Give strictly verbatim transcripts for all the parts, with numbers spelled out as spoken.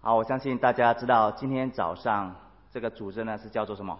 好，我相信大家知道今天早上这个主日呢是叫做什么？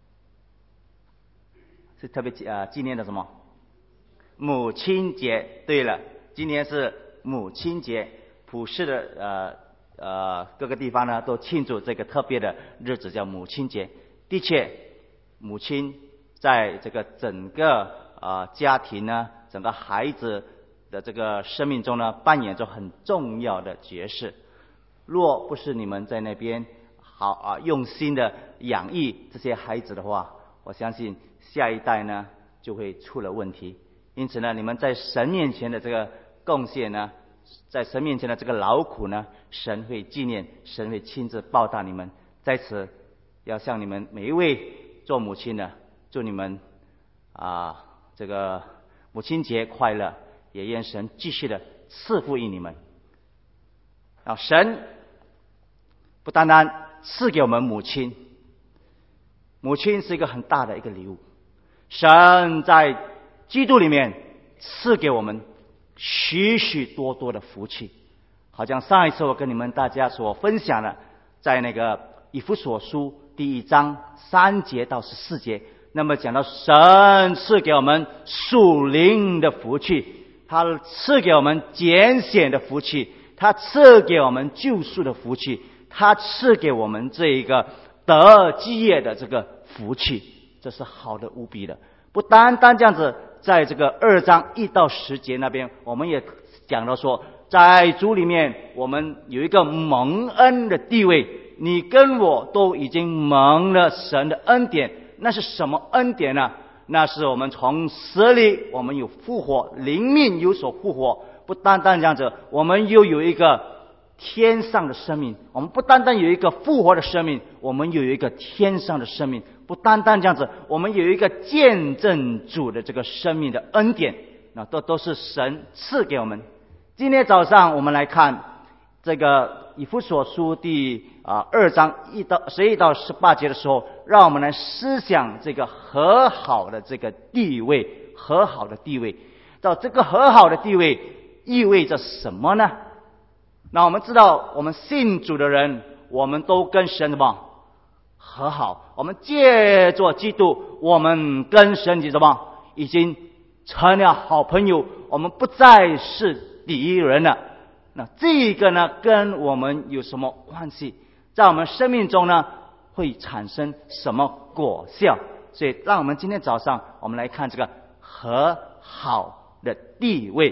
是特别呃纪念的什么？母亲节。对了，今天是母亲节，普世的呃呃各个地方呢都庆祝这个特别的日子，叫母亲节。的确，母亲在这个整个呃家庭呢，整个孩子的这个生命中呢，扮演着很重要的角色。若不是你们在那边好啊用心的养育这些孩子的话，我相信下一代呢就会出了问题。因此呢，你们在神面前的这个贡献呢，在神面前的这个劳苦呢，神会纪念，神会亲自报答你们。在此要向你们每一位做母亲的，祝你们啊这个母亲节快乐，也愿神继续的赐福于你们。啊，神不单单赐给我们母亲，母亲是一个很大的一个礼物。神在基督里面赐给我们许许多多的福气，好像上一次我跟你们大家所分享的，在那个以弗所书第一章三节到十四节，那么讲到神赐给我们属灵的福气，他赐给我们拣选的福气，他赐给我们救赎的福气，他赐给我们这一个得基业的这个福气，这是好的无比的。不单单这样子，在这个二章一到十节那边，我们也讲到说，在主里面我们有一个蒙恩的地位，你跟我都已经蒙了神的恩典。那是什么恩典呢？那是我们从死里我们有复活，灵命有所复活。不单单这样子，我们又有一个天上的生命，我们不单单有一个复活的生命，我们又有一个天上的生命。不单单这样子，我们有一个见证主的这个生命的恩典，那都都是神赐给我们。今天早上我们来看这个以弗所书第啊二章一到十一到十八节的时候，让我们来思想这个和好的这个地位，和好的地位。到这个和好的地位意味着什么呢？那我们知道，我们信主的人，我们都跟神什么和好？我们借着基督，我们跟神什么已经成了好朋友，我们不再是敌人了。那这个呢，跟我们有什么关系？在我们生命中呢，会产生什么果效？所以，让我们今天早上，我们来看这个和好的地位。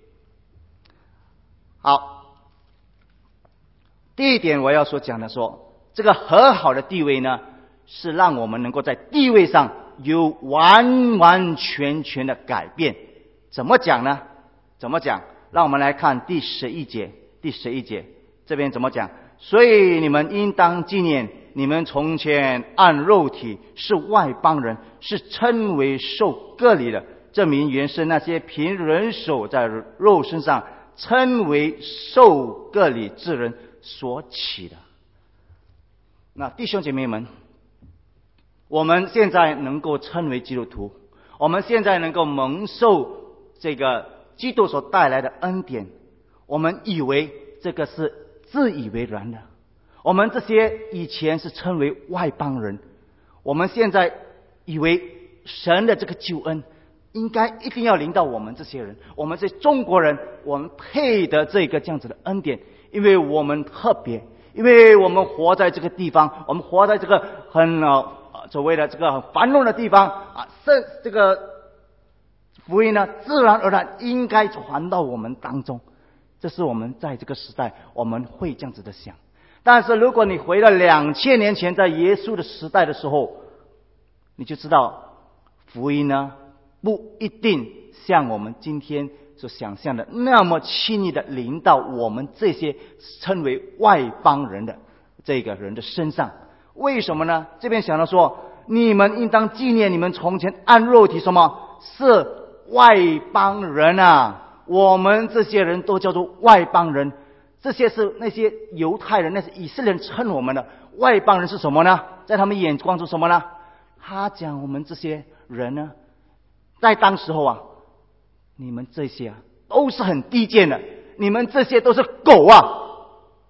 好，第一点我要所讲的说，这个和好的地位呢，是让我们能够在地位上有完完全全的改变。怎么讲呢？怎么讲？让我们来看第十一节。第十一节这边怎么讲？所以你们应当纪念，你们从前按肉体是外邦人，是称为受割礼的，证明原是那些凭人手在肉身上称为受割礼之人所起的。那弟兄姐妹们，我们现在能够称为基督徒，我们现在能够蒙受这个基督所带来的恩典，我们以为这个是自以为然的。我们这些以前是称为外邦人，我们现在以为神的这个救恩应该一定要临到我们这些人，我们是中国人，我们配得这个这样子的恩典，因为我们特别，因为我们活在这个地方，我们活在这个很呃所谓的这个很繁荣的地方啊，这这个福音呢，自然而然应该传到我们当中。这是我们在这个时代我们会这样子的想。但是如果你回到两千年前在耶稣的时代的时候，你就知道福音呢不一定像我们今天所想象的那么轻易的临到我们这些称为外邦人的这个人的身上。为什么呢？这边想到说，你们应当纪念你们从前按肉体什么是外邦人啊，我们这些人都叫做外邦人。这些是那些犹太人，那些以色列人称我们的外邦人是什么呢？在他们眼光中什么呢？他讲我们这些人呢，在当时候啊，你们这些啊都是很低贱的，你们这些都是狗啊。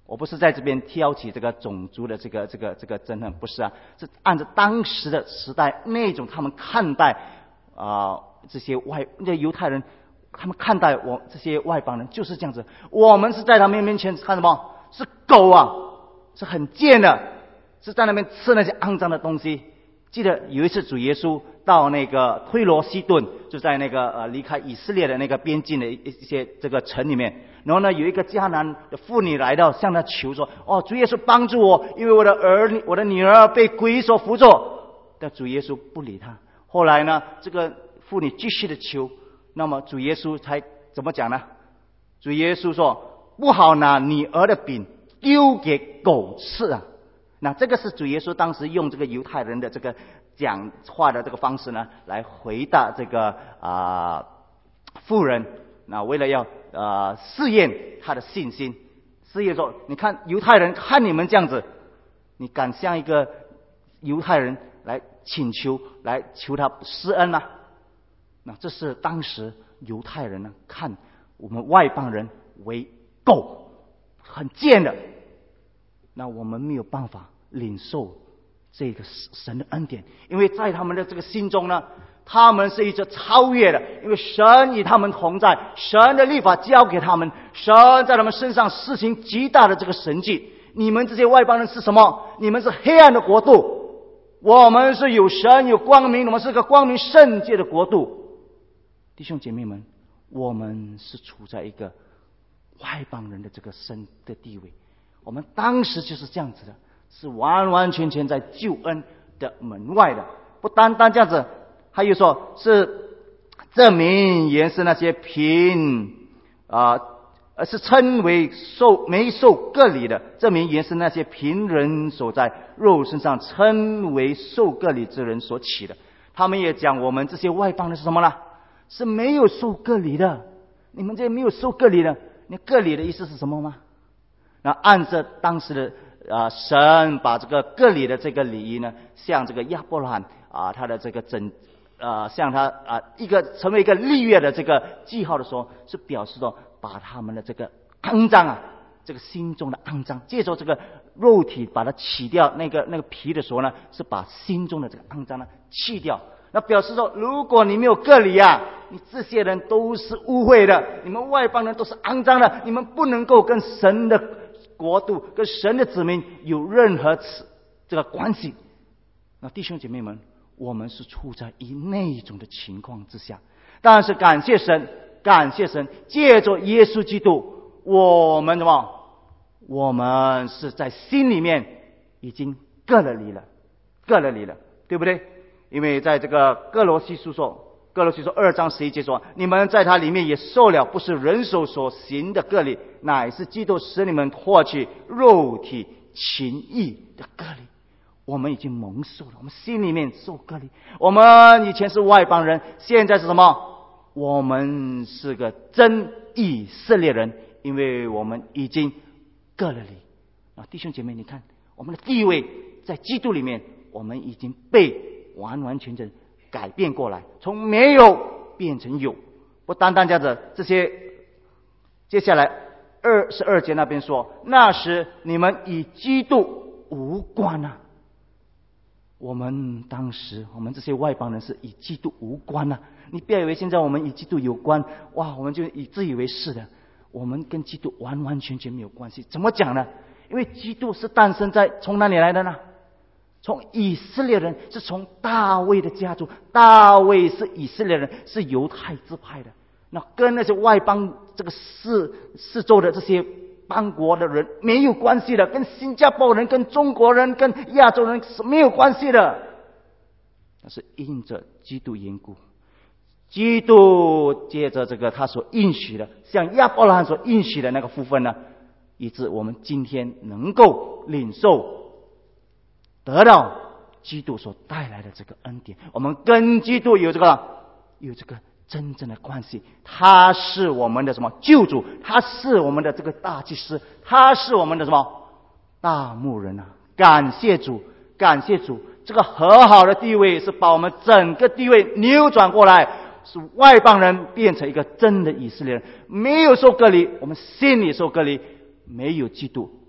我不是在这边挑起这个种族的这个这个这个争论，不是啊，是按照当时的时代那种他们看待啊、呃、这些外那犹太人，他们看待我这些外邦人就是这样子。我们是在他们面前看什么？是狗啊，是很贱的，是在那边吃那些肮脏的东西。记得有一次主耶稣到那个推罗西顿，就在那个呃离开以色列的那个边境的一一些这个城里面，然后呢有一个迦南的妇女来到向他求说：哦，主耶稣帮助我，因为我的儿我的女儿被鬼所附着。但主耶稣不理他。后来呢这个妇女继续的求，那么主耶稣才怎么讲呢？主耶稣说：不好拿女儿的饼丢给狗吃啊。那这个是主耶稣当时用这个犹太人的这个讲话的这个方式呢，来回答这个啊、呃、妇人。那为了要呃试验他的信心，试验说：你看犹太人看你们这样子，你敢向一个犹太人来请求，来求他施恩吗？那这是当时犹太人呢看我们外邦人为狗，很贱的。那我们没有办法领受这个神的恩典，因为在他们的这个心中呢，他们是一直超越的，因为神与他们同在，神的律法交给他们，神在他们身上施行极大的这个神迹。你们这些外邦人是什么？你们是黑暗的国度，我们是有神有光明，我们是个光明圣洁的国度。弟兄姐妹们，我们是处在一个外邦人的这个神的地位，我们当时就是这样子的，是完完全全在救恩的门外的。不单单这样子，还有说是证明原是那些贫啊，而是称为受没受割礼的，证明原是那些贫人所在肉身上称为受割礼之人所起的。他们也讲我们这些外邦人是什么呢？是没有受割礼的。你们这没有受割礼的，你割礼的意思是什么吗？那按照当时的啊、呃，神把这个割礼的这个礼仪呢，像这个亚伯拉罕啊、呃，他的这个整啊、呃，像他啊、呃、一个成为一个立约的这个记号的时候，是表示说把他们的这个肮脏啊，这个心中的肮脏，借着这个肉体把它起掉那个那个皮的时候呢，是把心中的这个肮脏呢去掉。那表示说，如果你没有割礼啊，你这些人都是污秽的，你们外邦人都是肮脏的，你们不能够跟神的国度、跟神的子民有任何这个关系。那弟兄姐妹们，我们是处在以那种的情况之下，但是感谢神，感谢神，借着耶稣基督，我们什么？我们是在心里面已经割了礼了，割了礼了，对不对？因为在这个哥罗西书说，哥罗西书二章十一节说：你们在他里面也受了不是人手所行的割礼，乃是基督使你们脱去肉体情欲的割礼。我们已经蒙受了，我们心里面受割礼。我们以前是外邦人，现在是什么？我们是个真以色列人，因为我们已经割了礼啊！弟兄姐妹，你看我们的地位在基督里面，我们已经被完完全全改变过来，从没有变成有。不单单这样子，这些接下来二十二节那边说，那时你们与基督无关啊。我们当时我们这些外邦人是与基督无关啊。你不要以为现在我们与基督有关，哇，我们就以自以为是的。我们跟基督完完全全没有关系。怎么讲呢？因为基督是诞生在从哪里来的呢？从以色列人，是从大卫的家族。大卫是以色列人，是犹太支派的。那跟那些外邦这个四四周的这些邦国的人没有关系的，跟新加坡人、跟中国人、跟亚洲人是没有关系的。但是因着基督缘故，基督借着这个他所应许的，像亚伯拉罕所应许的那个福分呢，以致我们今天能够领受得到基督所带来的这个恩典。我们跟基督有这个有这个真正的关系，他是我们的什么救主，他是我们的这个大祭司，他是我们的什么大牧人啊！感谢主，感谢主，这个和好的地位是把我们整个地位扭转过来，是外邦人变成一个真的以色列人，没有受割礼，我们心里受割礼，没有基督，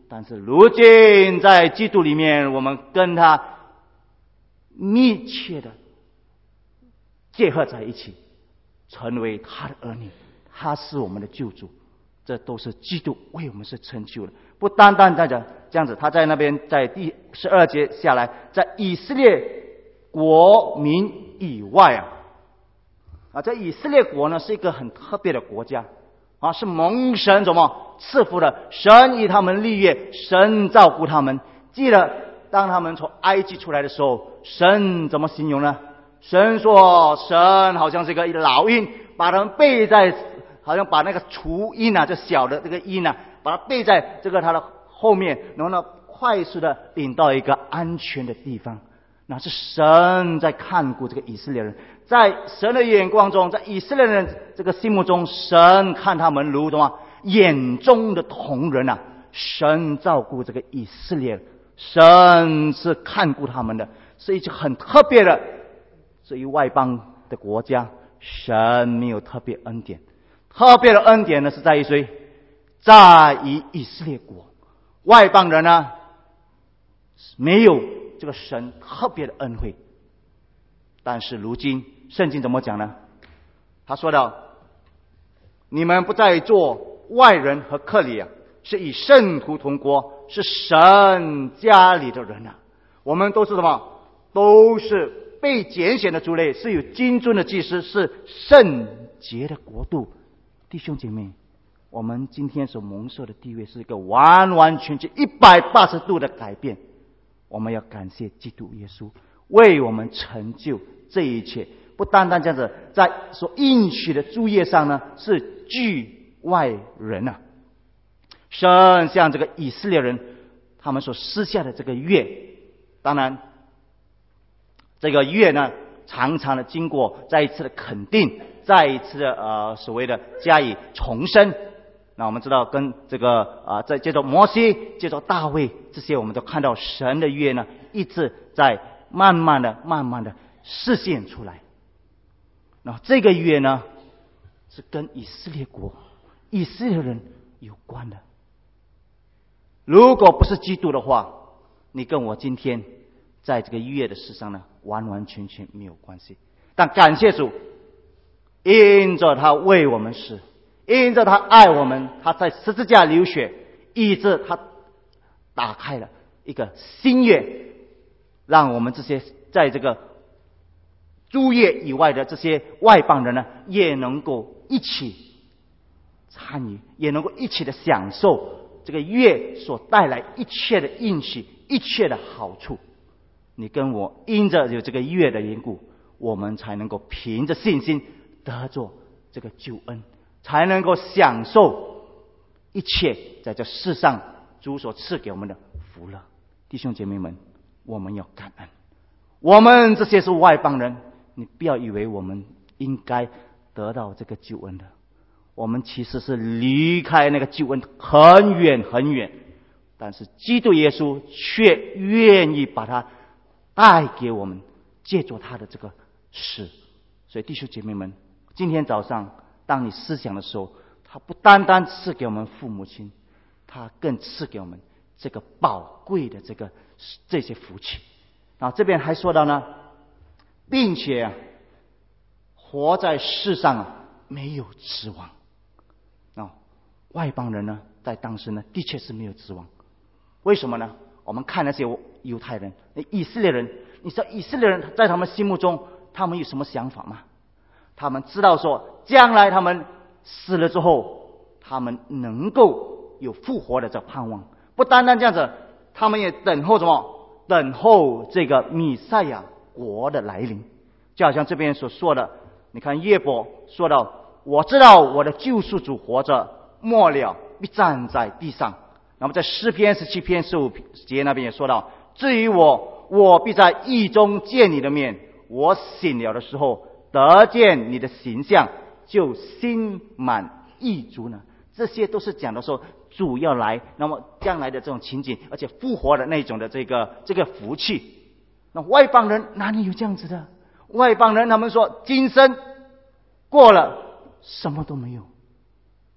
但是如今在基督里面，我们跟他密切的结合在一起，成为他的儿女，他是我们的救主，这都是基督为我们是成就的。不单单在这这样子，他在那边在第十二节下来，在以色列国民以外啊，啊，在以色列国呢是一个很特别的国家啊，是蒙神怎么赐福的，神以他们立业，神照顾他们。记得当他们从埃及出来的时候，神怎么形容呢？神说，神好像是一个老鹰，把他们背在，好像把那个雏鹰啊，这小的这个鹰啊，把它背在这个它的后面，然后呢，快速的领到一个安全的地方。那是神在看顾这个以色列人，在神的眼光中，在以色列人这个心目中，神看他们如同啊眼中的瞳人啊，神照顾这个以色列，神是看顾他们的，是一个很特别的。至于外邦的国家，神没有特别恩典，特别的恩典呢是在于谁？在于以色列国。外邦人呢没有这个神特别的恩惠。但是如今圣经怎么讲呢？他说到，你们不再做外人和客里啊，是与圣徒同国，是神家里的人啊。我们都是什么？都是被拣选的族类，是有君尊的祭司，是圣洁的国度。弟兄姐妹，我们今天所蒙受的地位是一个完完全全一百八十度的改变。我们要感谢基督耶稣为我们成就这一切。不单单这样子，在所应许的诸业上呢，是拒外人啊。神像这个以色列人他们所施下的这个约，当然这个约呢常常的经过再一次的肯定，再一次的呃所谓的加以重申。那我们知道跟这个啊、呃，在接着摩西，接着大卫，这些我们都看到神的约呢一直在慢慢的慢慢的实现出来。那这个约呢是跟以色列国以色列人有关的。如果不是基督的话，你跟我今天在这个约的事上呢完完全全没有关系。但感谢主，因着他为我们死，因着他爱我们，他在十字架流血，以致他打开了一个新约，让我们这些在这个诸业以外的这些外邦人呢，也能够一起参与，也能够一起的享受这个约所带来一切的应许，一切的好处。你跟我因着有这个约的缘故，我们才能够凭着信心得着这个救恩，才能够享受一切在这世上主所赐给我们的福乐。弟兄姐妹们，我们要感恩。我们这些是外邦人，你不要以为我们应该得到这个救恩的，我们其实是离开那个救恩很远很远，但是基督耶稣却愿意把它带给我们，借助他的这个事。所以弟兄姐妹们，今天早上当你思想的时候，他不单单赐给我们父母亲，他更赐给我们这个宝贵的这个这些福气。然后这边还说到呢，并且、啊、活在世上啊没有指望。哦，外邦人呢在当时呢的确是没有指望。为什么呢？我们看那些犹太人、以色列人，你知道以色列人在他们心目中他们有什么想法吗？他们知道说将来他们死了之后，他们能够有复活的这盼望。不单单这样子，他们也等候什么？等候这个弥赛亚国的来临。就好像这边所说的，你看约伯说到，我知道我的救赎主活着，末了必站在地上。那么在诗篇十七篇十五节那边也说到，至于我，我必在义中见你的面，我醒了的时候得见你的形象，就心满意足呢。这些都是讲的说主要来，那么将来的这种情景，而且复活的那种的这个这个福气。那外邦人哪里有这样子的？外邦人他们说今生过了什么都没有，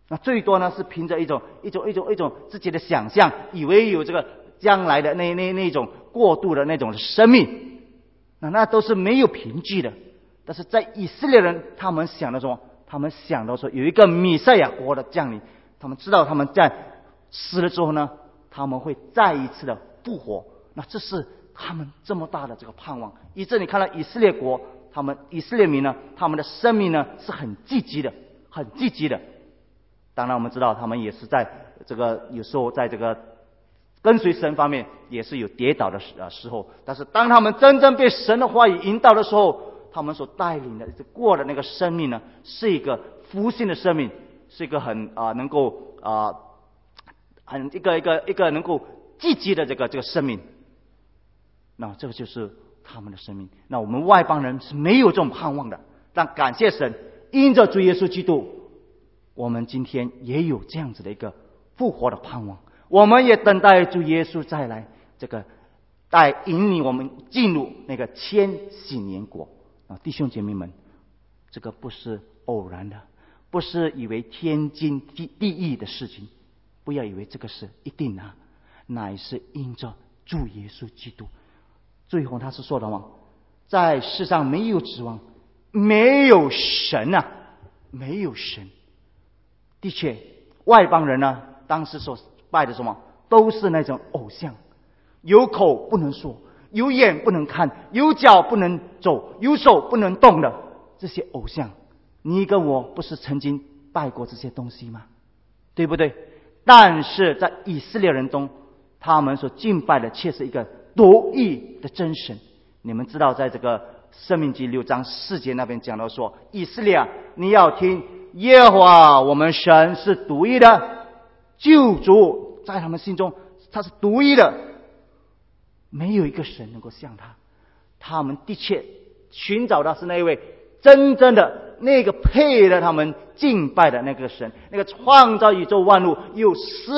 那最多呢是凭着一种一种一种一种自己的想象，以为有这个将来的那那那种过度的那种生命，那那都是没有凭据的。但是在以色列人，他们想到什么？他们想到说有一个弥赛亚国的降临，他们知道他们在死了之后呢，他们会再一次的复活。那这是他们这么大的这个盼望。以致你看到以色列国，他们以色列民呢，他们的生命呢是很积极的，很积极的。当然我们知道他们也是在这个有时候在这个跟随神方面也是有跌倒的时候，但是当他们真正被神的话语引导的时候，他们所带领的过的那个生命呢，是一个复兴的生命，是一个很啊、呃、能够啊、呃、很一个一个一个能够积极的这个这个生命。那这个就是他们的生命。那我们外邦人是没有这种盼望的，但感谢神，因着主耶稣基督，我们今天也有这样子的一个复活的盼望。我们也等待主耶稣再来，这个带引领我们进入那个千禧年国啊，弟兄姐妹们，这个不是偶然的，不是以为天经地义的事情，不要以为这个是一定的，乃是因着主耶稣基督。最后他是说的吗？在世上没有指望，没有神啊，没有神。的确，外邦人呢，当时所拜的什么，都是那种偶像，有口不能说，有眼不能看，有脚不能走，有手不能动的这些偶像。你跟我不是曾经拜过这些东西吗？对不对？但是在以色列人中，他们所敬拜的却是一个独一的真神。你们知道在这个申命记六章四节那边讲到说，以色列啊，你要听，耶和华我们神是独一的救主，在他们心中他是独一的，没有一个神能够像他。他们的确寻找的是那一位真正的那个配得他们敬拜的那个神，那个创造宇宙万物又施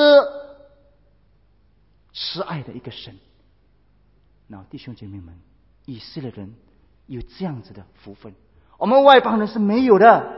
慈爱的一个神。那弟兄姐妹们，以色列人有这样子的福分，我们外邦人是没有的。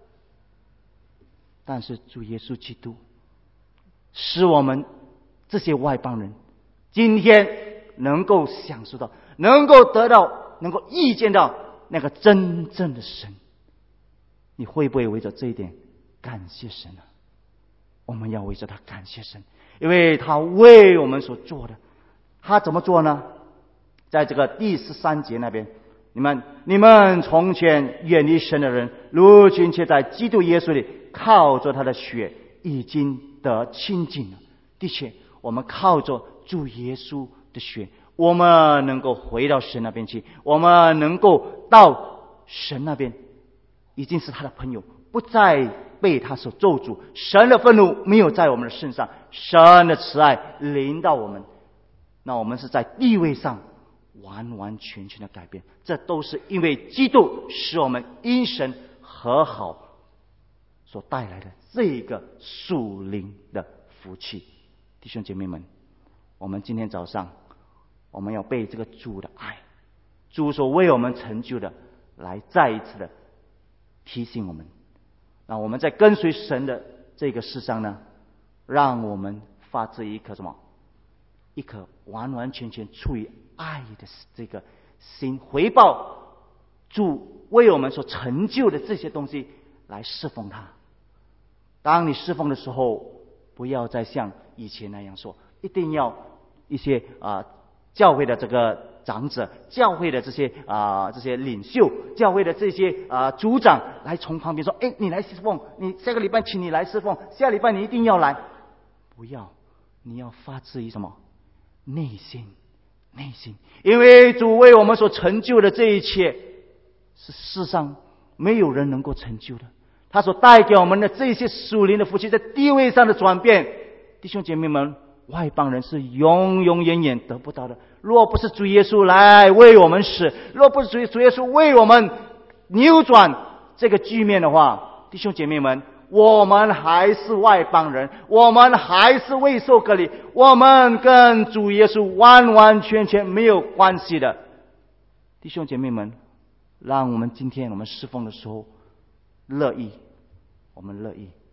但是主耶稣基督使我们这些外邦人今天能够享受到，能够得到，能够遇见到那个真正的神。你会不会为着这一点感谢神呢？我们要为着他感谢神，因为他为我们所做的。他怎么做呢？在这个第十三节那边，你们你们从前远离神的人，如今却在基督耶稣里靠着他的血已经得清净了。的确，我们靠着主耶稣的血，我们能够回到神那边去，我们能够到神那边，已经是他的朋友，不再被他所咒诅。神的愤怒没有在我们的身上，神的慈爱临到我们。那我们是在地位上完完全全的改变，这都是因为基督使我们因神和好所带来的这一个属灵的福气。弟兄姐妹们，我们今天早上我们要被这个主的爱，主所为我们成就的来再一次的提醒我们。那我们在跟随神的这个事上呢，让我们发自一颗什么？一颗完完全全出于爱的这个心，回报主为我们所成就的这些东西来侍奉他。当你侍奉的时候，不要再像以前那样说，一定要一些啊、呃、教会的这个长者，教会的这些啊、呃、这些领袖，教会的这些啊、呃、组长来从旁边说，哎，你来侍奉，你下个礼拜请你来侍奉，下礼拜你一定要来。不要，你要发自于什么？内心，内心，因为主为我们所成就的这一切，是世上没有人能够成就的。他所带给我们的这些属灵的福气，在地位上的转变，弟兄姐妹们，外邦人是永永远远得不到的。若不是主耶稣来为我们死，若不是主主耶稣为我们扭转这个局面的话，弟兄姐妹们，我们还是外邦人，我们还是未受割礼，我们跟主耶稣完完全全没有关系的。弟兄姐妹们，让我们今天我们侍奉的时候乐意，我们乐意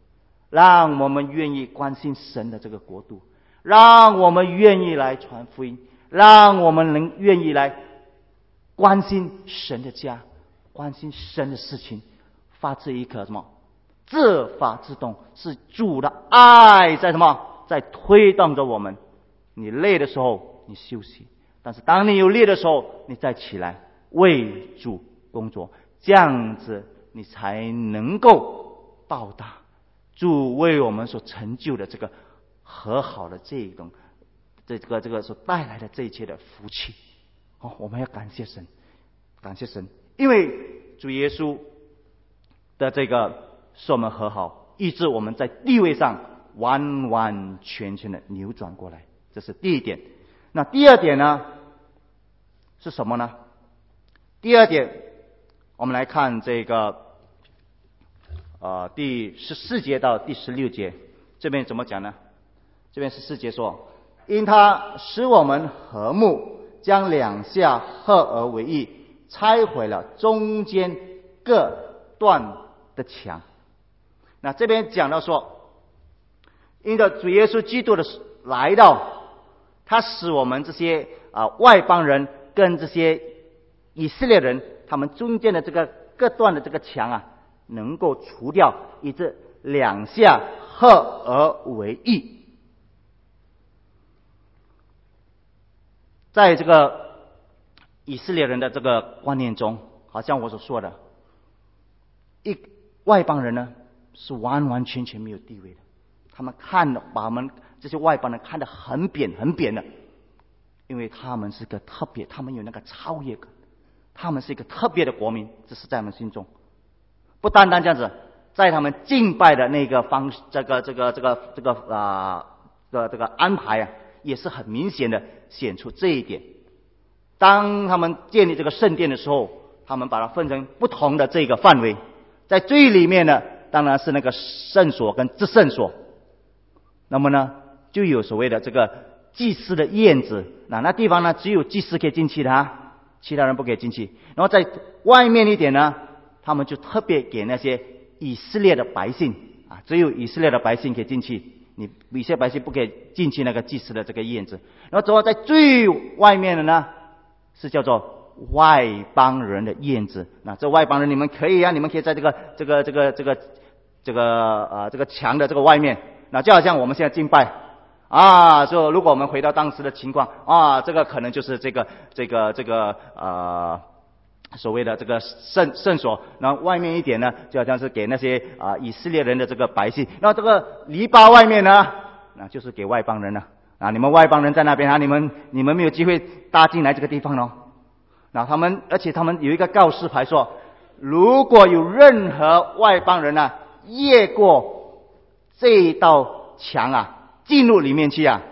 让我们愿意关心神的这个国度，让我们愿意来传福音，让我们能愿意来关心神的家，关心神的事情，发自一颗什么自发自动，是主的爱在什么在推动着我们。你累的时候你休息，但是当你有力的时候你再起来为主工作，这样子你才能够报答主为我们所成就的这个和好的这种这个这个所带来的这一切的福气。哦，我们要感谢神，感谢神，因为主耶稣的这个使我们和好，以致我们在地位上完完全全的扭转过来，这是第一点。那第二点呢是什么呢？第二点我们来看这个呃第十四节到第十六节，这边怎么讲呢？这边十四节说，因他使我们和睦，将两下合而为一，拆毁了中间各段的墙。那这边讲到说，因着主耶稣基督的来到，他使我们这些啊、呃、外邦人跟这些以色列人他们中间的这个各段的这个墙啊，能够除掉，以致两下合而为一。在这个以色列人的这个观念中，好像我所说的，一外邦人呢是完完全全没有地位的，他们看的把我们这些外邦人看得很扁很扁的，因为他们是个特别，他们有那个超越感，他们是一个特别的国民，这是在我们心中。不单单这样子，在他们敬拜的那个方这个这个这个这个啊的这个安排啊，也是很明显的显出这一点。当他们建立这个圣殿的时候，他们把它分成不同的这个范围，在最里面呢当然是那个圣所跟至圣所，那么呢就有所谓的这个祭司的院子，那那地方呢只有祭司可以进去的啊，其他人不可以进去。然后在外面一点呢，他们就特别给那些以色列的百姓啊，只有以色列的百姓可以进去，你以色列百姓不可以进去那个祭司的这个院子。然后之后在最外面的呢是叫做外邦人的院子，那这外邦人你们可以啊，你们可以在这个这个这个这个这个呃这个墙的这个外面，那就好像我们现在敬拜啊，就如果我们回到当时的情况啊，这个可能就是这个这个这个呃所谓的这个圣圣所，然后外面一点呢就好像是给那些啊、呃、以色列人的这个百姓，然后这个篱笆外面呢那就是给外邦人了啊，你们外邦人在那边啊，你们你们没有机会搭进来这个地方咯。然后他们而且他们有一个告示牌说，如果有任何外邦人啊越过这一道墙啊进入里面去啊，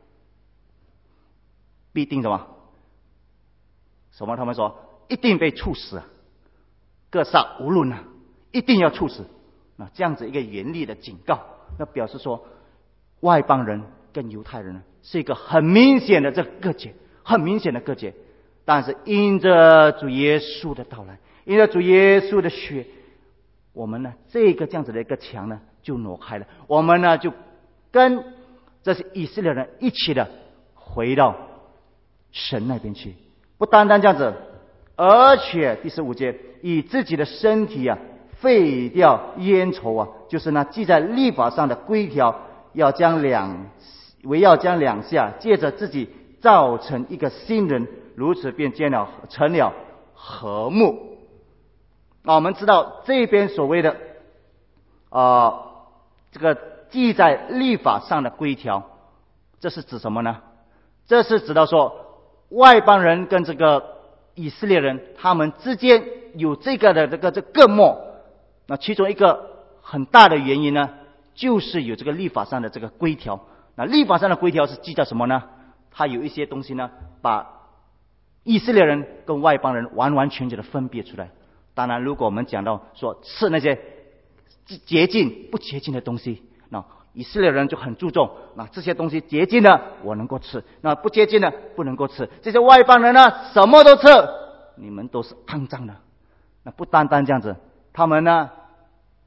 必定什么什么他们说一定被处死啊，各杀无论啊，一定要处死。那这样子一个严厉的警告，那表示说外邦人跟犹太人呢是一个很明显的这个隔绝，很明显的隔绝。但是因着主耶稣的到来，因着主耶稣的血，我们呢这个这样子的一个墙呢就挪开了，我们呢就跟这些以色列人一起的回到神那边去。不单单这样子，而且第十五节，以自己的身体啊废掉冤仇啊，就是那记在律法上的规条，要将两为要将两下借着自己造成一个新人，如此便见了成了和睦。那我们知道这边所谓的啊、呃、这个记在律法上的规条，这是指什么呢？这是指到说外邦人跟这个以色列人他们之间有这个的这个这个隔膜。那其中一个很大的原因呢，就是有这个律法上的这个规条。那律法上的规条是记在什么呢？它有一些东西呢，把以色列人跟外邦人完完全全的分别出来。当然，如果我们讲到说吃那些洁净不洁净的东西，那以色列人就很注重，那这些东西洁净的我能够吃，那不洁净的不能够吃。这些外邦人呢，什么都吃，你们都是肮脏的。那不单单这样子，他们呢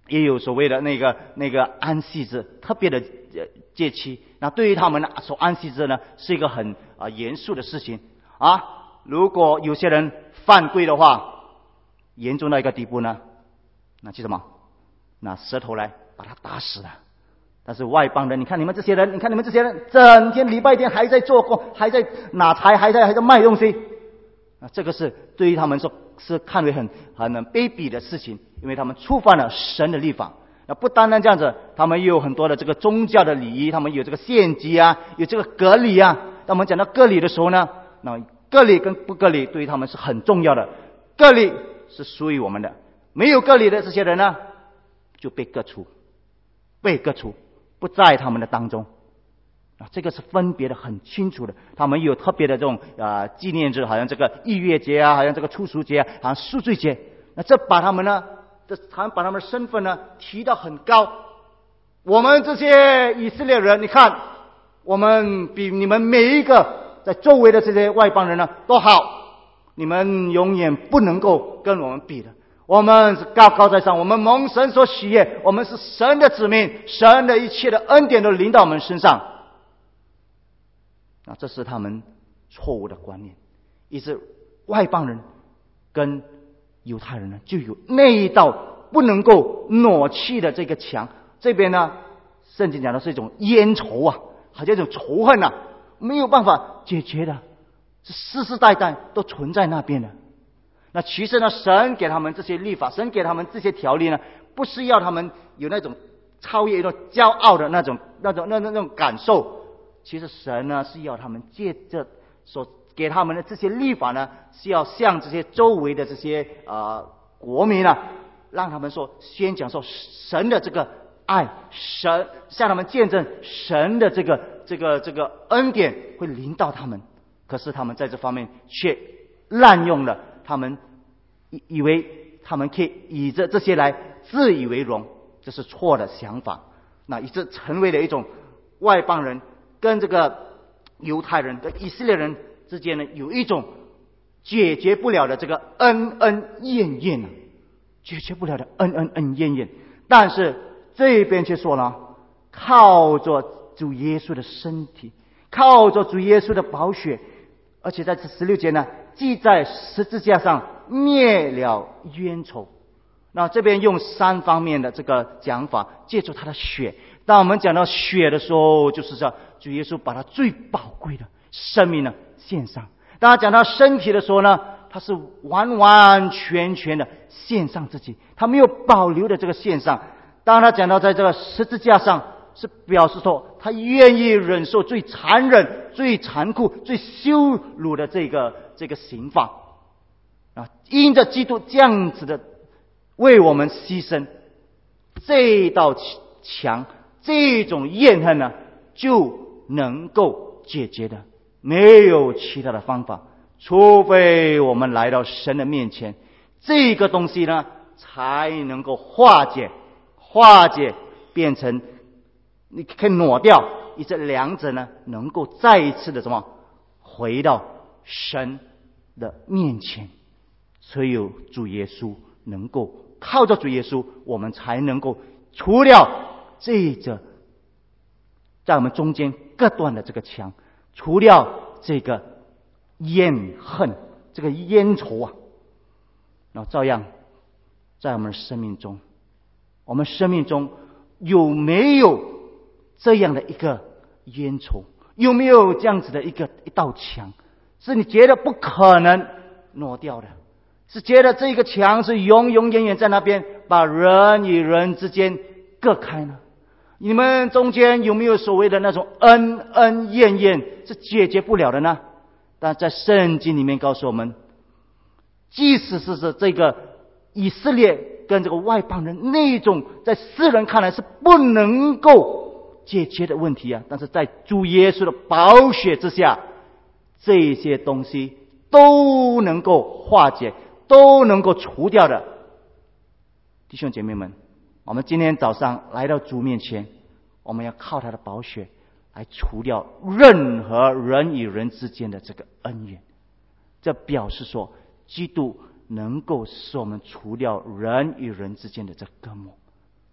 也有所谓的那个那个安息日特别的节期。那对于他们呢，守安息日呢是一个很啊、呃、严肃的事情啊。如果有些人犯规的话，严重到一个地步呢，那去什么？拿石头来把他打死了。但是外邦人，你看你们这些人，你看你们这些人，整天礼拜天还在做工，还在拿财，还在还在卖东西。啊，这个是对于他们说是看为很很卑鄙的事情，因为他们触犯了神的律法。那不单单这样子，他们又有很多的这个宗教的礼仪，他们有这个献祭啊，有这个割礼啊。当我们讲到割礼的时候呢，那割礼跟不割礼对于他们是很重要的。割礼是属于我们的，没有割礼的这些人呢，就被割除，被割除。不在他们的当中啊，这个是分别的很清楚的。他们有特别的这种呃纪念日，好像这个逾越节啊，好像这个初熟节啊，好像赎罪节。那这把他们呢，这好像把他们的身份呢提到很高。我们这些以色列人，你看，我们比你们每一个在周围的这些外邦人呢都好，你们永远不能够跟我们比的。我们是高高在上，我们蒙神所喜悦，我们是神的子民，神的一切的恩典都临到我们身上。那这是他们错误的观念，以致外邦人跟犹太人呢就有那一道不能够挪去的这个墙。这边呢，圣经讲的是一种冤仇啊，好像一种仇恨啊，没有办法解决的，是世世代代都存在那边的。那其实呢，神给他们这些律法，神给他们这些条例呢，不是要他们有那种超越、一种骄傲的那种、那种、那那种感受。其实神呢，是要他们借着所给他们的这些律法呢，是要向这些周围的这些呃国民啊，让他们说先讲说神的这个爱，神向他们见证神的这个这个这个恩典会临到他们。可是他们在这方面却滥用了。他们以为他们可以以着这些来自以为荣，这是错的想法。那以致成为了一种外邦人跟这个犹太人跟以色列人之间呢，有一种解决不了的这个恩恩怨怨啊，解决不了的恩恩恩怨怨。但是这边却说了，靠着主耶稣的身体，靠着主耶稣的宝血，而且在这十六节呢，记在十字架上灭了冤仇。那这边用三方面的这个讲法，借助他的血。当我们讲到血的时候，就是说主耶稣把他最宝贵的生命呢献上。当他讲到身体的时候呢，他是完完全全的献上自己，他没有保留的这个献上。当他讲到在这个十字架上，是表示说他愿意忍受最残忍、最残酷、最羞辱的这个这个刑罚啊！因着基督这样子的为我们牺牲，这道墙、这种怨恨呢，就能够解决的。没有其他的方法，除非我们来到神的面前，这个东西呢才能够化解、化解变成。你可以挪掉，以这两者呢，能够再一次的什么回到神的面前。只有主耶稣能够靠着主耶稣，我们才能够除掉这个在我们中间隔断的这个墙，除掉这个怨恨、这个冤仇啊。然后照样在我们生命中，我们生命中有没有这样的一个冤仇？有没有这样子的一个一道墙，是你觉得不可能挪掉的？是觉得这个墙是永永远远在那边，把人与人之间隔开呢？你们中间有没有所谓的那种恩恩怨怨是解决不了的呢？但在圣经里面告诉我们，即使是是这个以色列跟这个外邦人那种在世人看来是不能够解决的问题啊，但是在主耶稣的宝血之下，这些东西都能够化解，都能够除掉的。弟兄姐妹们，我们今天早上来到主面前，我们要靠他的宝血来除掉任何人与人之间的这个恩怨。这表示说，基督能够使我们除掉人与人之间的这隔膜。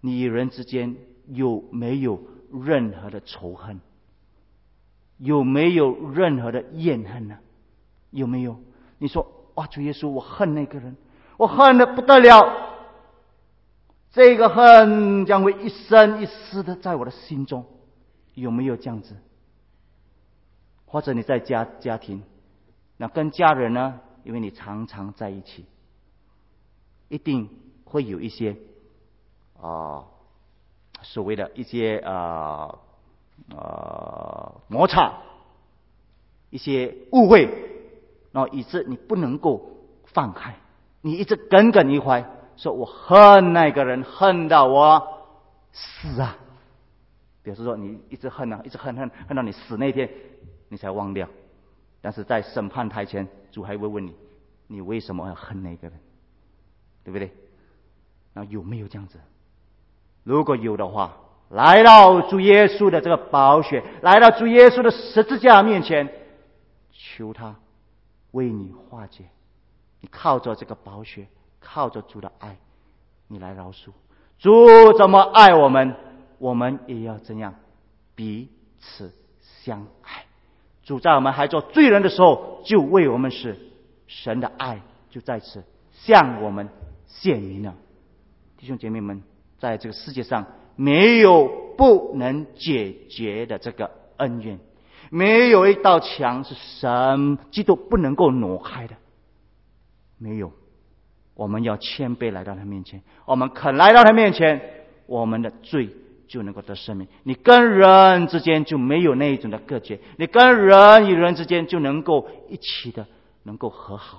你与人之间有没有任何的仇恨？有没有任何的怨恨呢？有没有？你说哇，主耶稣，我恨那个人，我恨得不得了，这个恨将会一生一世的在我的心中，有没有这样子？或者你在家家庭，那跟家人呢，因为你常常在一起，一定会有一些啊、呃、所谓的一些啊 呃, 呃摩擦，一些误会，然后以致你不能够放开，你一直耿耿于怀，说我恨那个人，恨到我死啊！比如说你一直恨啊，一直恨恨恨到你死那天，你才忘掉。但是在审判台前，主还会问你，你为什么要恨那个人？对不对？那有没有这样子？如果有的话，来到主耶稣的这个宝血，来到主耶稣的十字架面前，求他为你化解。你靠着这个宝血，靠着主的爱，你来饶恕。主怎么爱我们，我们也要怎样彼此相爱。主在我们还做罪人的时候，就为我们死，神的爱就在此向我们显明了。弟兄姐妹们，在这个世界上没有不能解决的这个恩怨，没有一道墙是神基督不能够挪开的，没有。我们要谦卑来到他面前，我们肯来到他面前，我们的罪就能够得赦免。你跟人之间就没有那一种的隔绝，你跟人与人之间就能够一起的能够和好。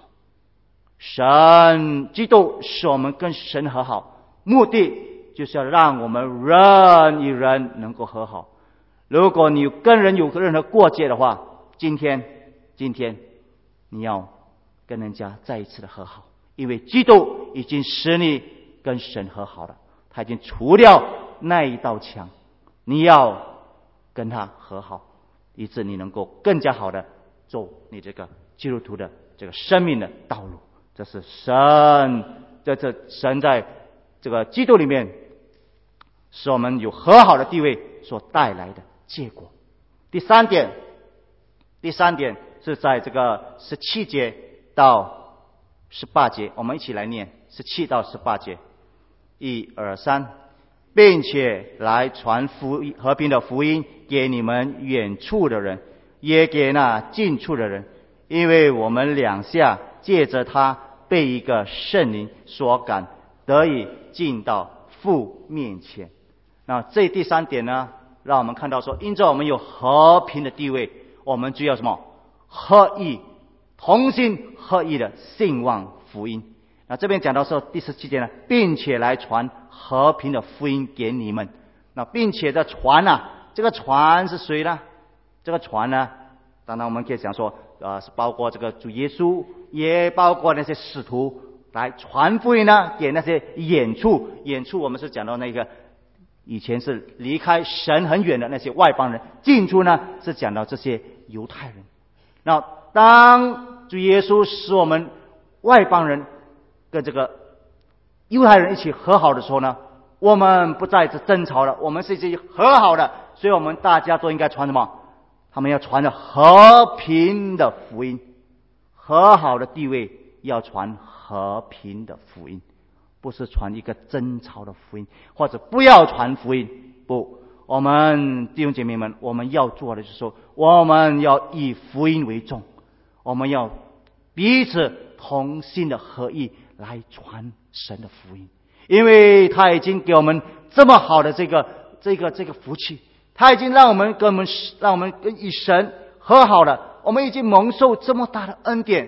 神基督使我们跟神和好，目的就是要让我们人与人能够和好。如果你跟人有任何过节的话，今天今天你要跟人家再一次的和好，因为基督已经使你跟神和好了，他已经除掉那一道墙，你要跟他和好，以致你能够更加好的走你这个基督徒的这个生命的道路。这是神在这神在这个基督里面使我们有和好的地位所带来的结果。第三点，第三点是在这个十七节到十八节，我们一起来念十七到十八节。一二三，并且来传福音和平的福音给你们远处的人，也给那近处的人，因为我们两下借着他被一个圣灵所感，得以进到父面前。那这第三点呢，让我们看到说，因着我们有和平的地位，我们就要什么？合意同心合意的信望福音。那这边讲到说第十七节呢，并且来传和平的福音给你们。那并且的传啊，这个传是谁呢？这个传呢，当然我们可以讲说，呃，是包括这个主耶稣，也包括那些使徒来传福音呢，给那些远处，远处我们是讲到那个以前是离开神很远的那些外邦人，近处呢是讲到这些犹太人。那当主耶稣使我们外邦人跟这个犹太人一起和好的时候呢，我们不再是争吵了，我们是一起和好的，所以我们大家都应该传什么？他们要传的和平的福音，和好的地位要传和平的福音，不是传一个争吵的福音，或者不要传福音。不，我们弟兄姐妹们，我们要做的就是说，我们要以福音为重，我们要彼此同心的合意来传神的福音，因为他已经给我们这么好的这个这个这个福气，他已经让我们跟我们让我们跟与神和好了，我们已经蒙受这么大的恩典。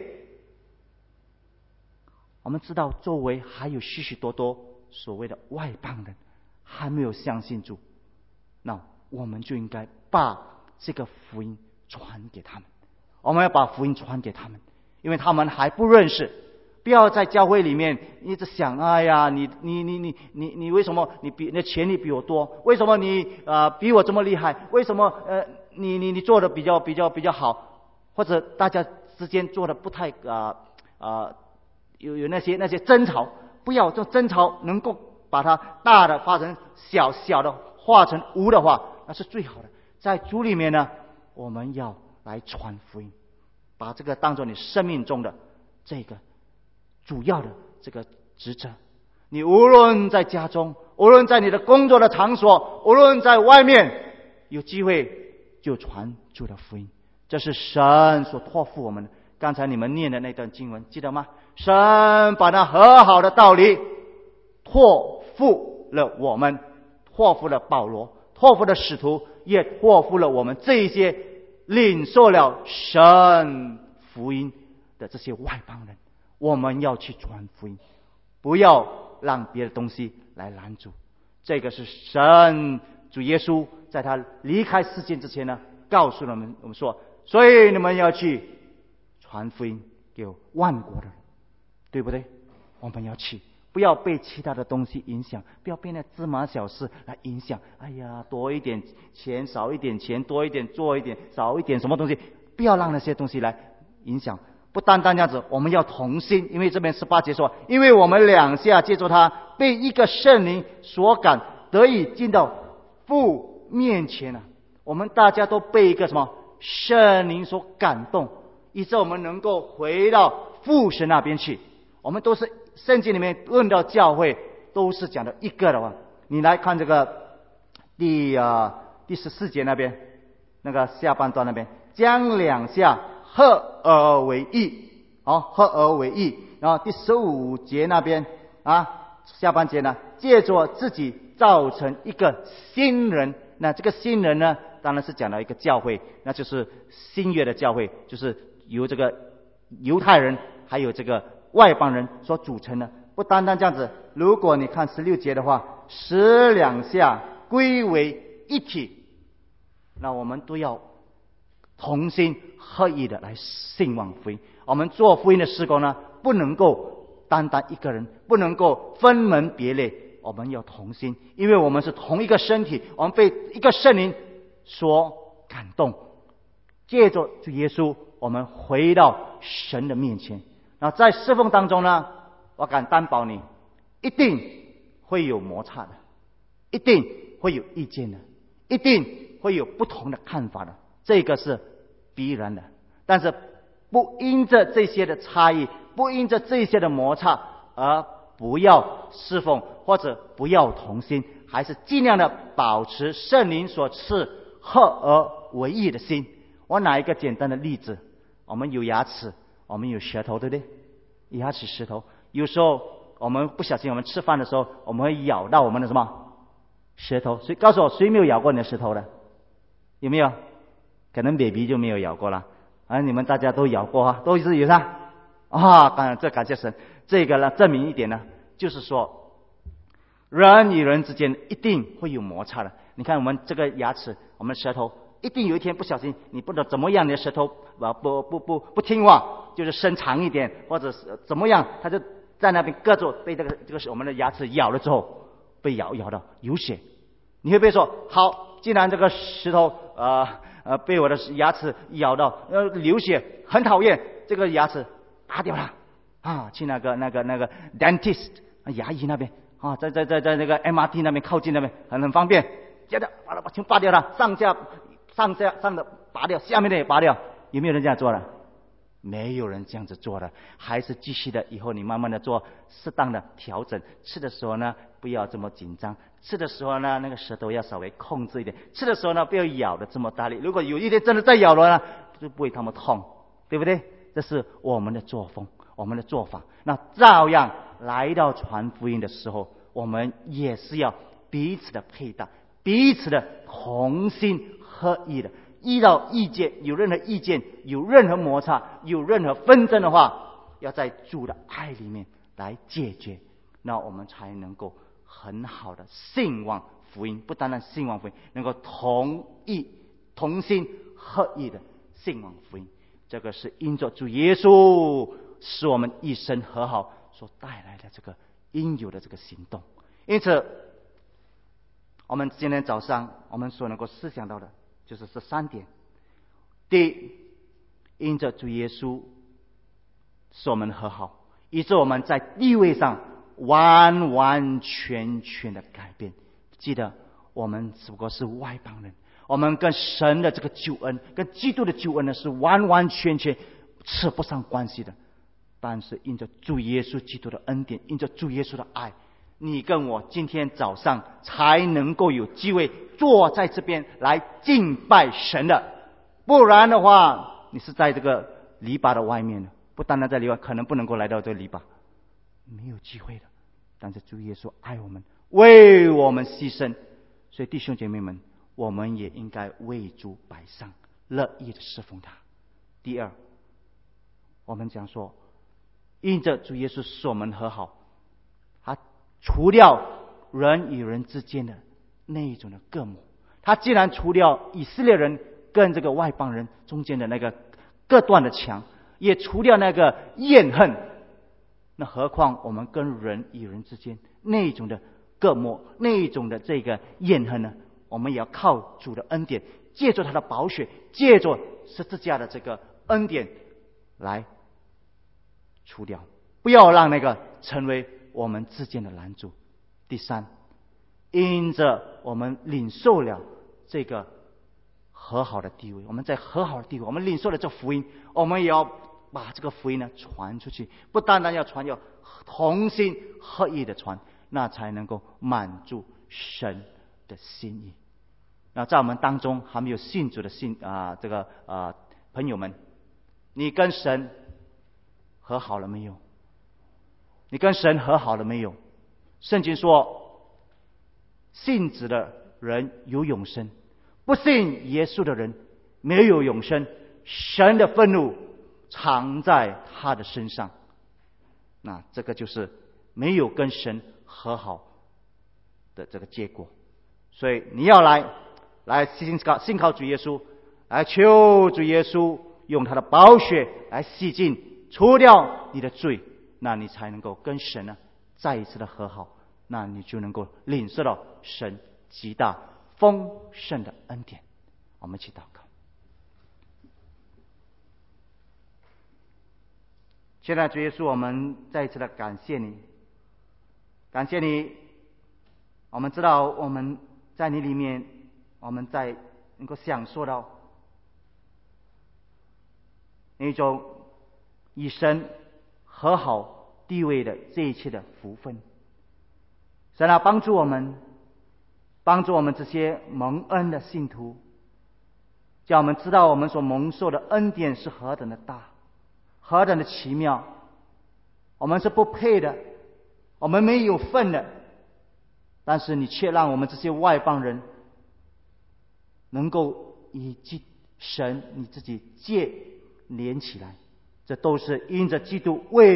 我们知道周围还有许许多多所谓的外邦人还没有相信主，那我们就应该把这个福音传给他们，我们要把福音传给他们，因为他们还不认识。不要在教会里面一直想，哎呀，你你你你你你为什么你比你的权利比我多？为什么你呃比我这么厉害？为什么呃你你你做的比较比较比较好？或者大家之间做的不太呃呃有有那些那些争吵，不要这争吵能够把它大的化成小，小的化成无的话，那是最好的。在主里面呢，我们要来传福音，把这个当作你生命中的这个主要的这个职责。你无论在家中，无论在你的工作的场所，无论在外面，有机会就传主的福音。这是神所托付我们的。刚才你们念的那段经文记得吗？神把那和好的道理托付了我们，托付了保罗，托付了使徒，也托付了我们这一些领受了神福音的这些外邦人。我们要去传福音，不要让别的东西来拦阻。这个是神主耶稣在他离开世界之前呢，告诉了我们我们说，所以你们要去传福音给万国的人，对不对？我们要去，不要被其他的东西影响，不要被那芝麻小事来影响。哎呀，多一点钱，少一点钱，多一点做一点，少一点什么东西，不要让那些东西来影响。不单单这样子，我们要同心，因为这边十八节说，因为我们两下借助他，被一个圣灵所感，得以进到父面前了、啊。我们大家都被一个什么圣灵所感动，以致我们能够回到父神那边去。我们都是圣经里面论到教会，都是讲的一个的话。你来看这个第啊第十四节那边，那个下半段那边，将两下合而为一，好，合而为一。然后第十五节那边啊，下半节呢，借着自己造成一个新人。那这个新人呢，当然是讲到一个教会，那就是新约的教会，就是由这个犹太人还有这个外邦人所组成的。不单单这样子，如果你看十六节的话，使两下归为一体，那我们都要同心合意的来兴旺福音。我们做福音的事工呢，不能够单单一个人，不能够分门别类，我们要同心，因为我们是同一个身体，我们被一个圣灵所感动，借着主耶稣，我们回到神的面前。然后在侍奉当中呢，我敢担保你，一定会有摩擦的，一定会有意见的，一定会有不同的看法的，这个是必然的。但是不因着这些的差异，不因着这些的摩擦而不要侍奉，或者不要同心，还是尽量的保持圣灵所赐合而为一的心。我拿一个简单的例子，我们有牙齿，我们有舌头，对不对？牙齿舌头，有时候我们不小心，我们吃饭的时候，我们会咬到我们的什么舌头。谁告诉我，谁没有咬过你的舌头的？有没有？可能 baby 就没有咬过了啊！你们大家都咬过啊，都是有噻啊！当然，这感谢神。这个呢，证明一点呢，就是说，人与人之间一定会有摩擦的。你看我们这个牙齿，我们舌头，一定有一天不小心，你不知道怎么样，你的舌头啊不不不不听话，就是伸长一点，或者是怎么样，它就在那边搁住，被这个这个我们的牙齿咬了之后，被咬咬到有血。你会不会说，好，既然这个石头呃呃被我的牙齿咬到呃流血，很讨厌，这个牙齿拔掉它啊，去那个那个那个 dentist 牙医那边啊，在在在在那个 M R T 那边靠近那边很很方便，接着把它把全拔掉它，上下上下上的拔掉，下面的也拔掉。有没有人这样做的？没有人这样子做的，还是继续的。以后你慢慢的做适当的调整，吃的时候呢不要这么紧张，吃的时候呢那个舌头要稍微控制一点，吃的时候呢不要咬的这么大力，如果有一天真的再咬了呢，就不会那么痛，对不对？这是我们的作风，我们的做法。那照样来到传福音的时候，我们也是要彼此的配搭，彼此的同心合意的。遇到意见，有任何意见，有任何摩擦，有任何纷争的话，要在主的爱里面来解决，那我们才能够很好的兴旺福音。不单单兴旺福音，能够同意同心合意的兴旺福音。这个是因着主耶稣使我们一生和好所带来的这个应有的这个行动。因此我们今天早上我们所能够思想到的就是这三点。第一，因着主耶稣使我们和好，以致我们在地位上完完全全的改变。记得我们只不过是外邦人，我们跟神的这个救恩，跟基督的救恩呢，是完完全全扯不上关系的。但是因着主耶稣基督的恩典，因着主耶稣的爱，你跟我今天早上才能够有机会坐在这边来敬拜神的。不然的话，你是在这个篱笆的外面的，不单单在篱笆，可能不能够来到这个篱笆，没有机会的。但是主耶稣爱我们，为我们牺牲，所以弟兄姐妹们，我们也应该为主摆上，乐意的侍奉他。第二，我们讲说，因着主耶稣使我们和好，他除掉人与人之间的那一种的隔膜。他既然除掉以色列人跟这个外邦人中间的那个各段的墙，也除掉那个怨恨，那何况我们跟人与人之间那种的隔膜，那种的这个怨恨呢？我们也要靠主的恩典，借着他的宝血，借着十字架的这个恩典来除掉，不要让那个成为我们之间的拦阻。第三，因着我们领受了这个和好的地位，我们在和好的地位，我们领受了这福音，我们也要把这个福音呢传出去，不单单要传，要同心合意的传，那才能够满足神的心意。那在我们当中还没有信主的信啊、呃，这个啊、呃、朋友们，你跟神和好了没有？你跟神和好了没有？圣经说，信子的人有永生，不信耶稣的人没有永生。神的愤怒藏在他的身上，那这个就是没有跟神和好的这个结果。所以你要来来信靠信靠主耶稣，来求主耶稣用他的宝血来洗净除掉你的罪，那你才能够跟神呢再一次的和好，那你就能够领受到神极大丰盛的恩典。我们一起祷告。现在主耶稣，我们再一次的感谢你，感谢你，我们知道我们在你里面，我们在能够享受到那种与神和好地位的这一切的福分。神啊，帮助我们，帮助我们这些蒙恩的信徒，叫我们知道我们所蒙受的恩典是何等的大，何等的奇妙。我们是不配的，我们没有份的，但是你却让我们这些外邦人能够以神你自己接连起来，这都是因着基督为